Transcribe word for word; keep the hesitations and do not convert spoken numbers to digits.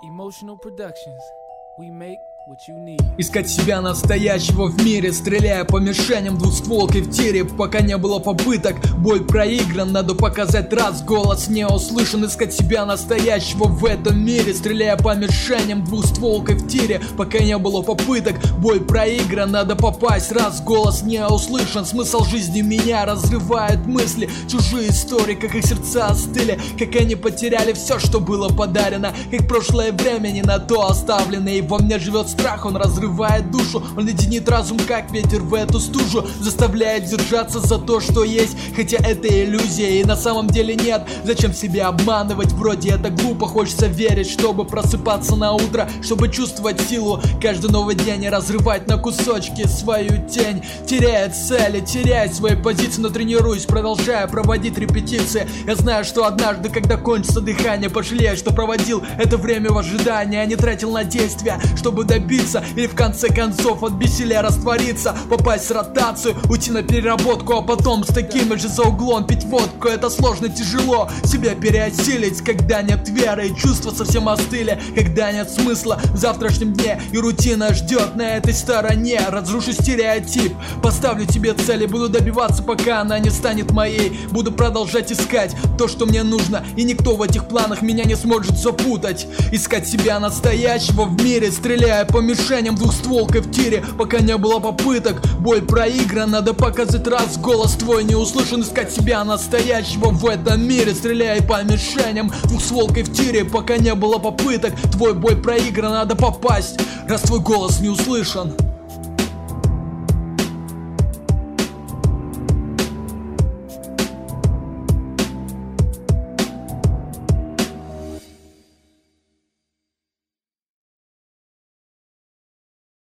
Emotional Productions. We make what you need. Искать себя настоящего в мире, стреляя по мишеням двустволкой в тире. Пока не было попыток, бой проигран, надо показать раз, голос не услышан. Искать себя настоящего в этом мире, стреляя по мишеням двустволкой в тире. Пока не было попыток, бой проигран, надо попасть раз, голос не услышан. Смысл жизни меня разрывает мысли, чужие истории, как их сердца остыли, как они потеряли все, что было подарено, как прошлое время не на то оставлено. И во мне живет страх, он разрывает душу, он леденит разум, как ветер в эту стужу, заставляет держаться за то, что есть, хотя это иллюзия и на самом деле нет. Зачем себя обманывать, вроде это глупо, хочется верить, чтобы просыпаться на утро, чтобы чувствовать силу, каждый новый день и разрывать на кусочки свою тень, теряя цели, теряя свои позиции, но тренируюсь, продолжая проводить репетиции. Я знаю, что однажды, когда кончится дыхание, пожалею, что проводил это время в ожидании, а не тратил на действия, чтобы добиться, или в конце концов от бессилия раствориться, попасть в ротацию, уйти на переработку, а потом с такими же за углом пить водку. Это сложно, тяжело себя переосилить, когда нет веры и чувства совсем остыли, когда нет смысла в завтрашнем дне и рутина ждет на этой стороне. Разрушу стереотип, поставлю тебе цели, буду добиваться, пока она не станет моей. Буду продолжать искать то, что мне нужно, и никто в этих планах меня не сможет запутать. Искать себя настоящего в мире, стреляя по мишеням двухстволкой в тире. Пока не было попыток, бой проигран, надо показать раз, голос твой не услышан. Искать себя настоящего в этом мире, стреляя по мишеням двухстволкой в тире. Пока не было попыток, твой бой проигран, надо попасть, раз твой голос не услышан.